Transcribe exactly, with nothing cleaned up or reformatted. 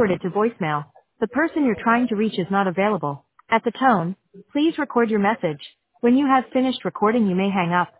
forwarded to voicemail. The person you're trying to reach is not available. At the tone, please record your message. When you have finished recording, you may hang up.